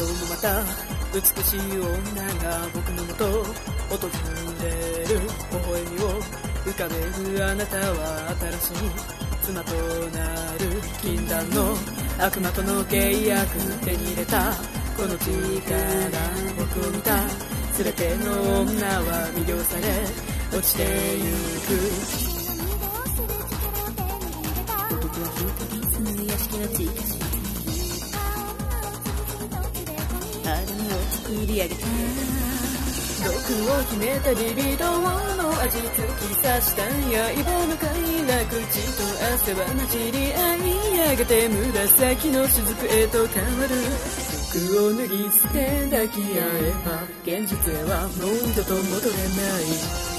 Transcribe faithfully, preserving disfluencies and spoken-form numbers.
今日もまた美しい女が僕のもと訪れる。微笑みを浮かべるあなたは新しい妻となる。禁断の悪魔との契約手に入れたこの地から僕を見た全ての女は魅了され落ちてゆく。男は一人住む屋敷の近くアダムを作り上げた毒を秘めたリビドーの味突き刺した刃の快楽血と汗は混じり合いやがて紫の雫へと変わる。服を脱ぎ捨て抱き合えば現実へはもう二度と戻れない。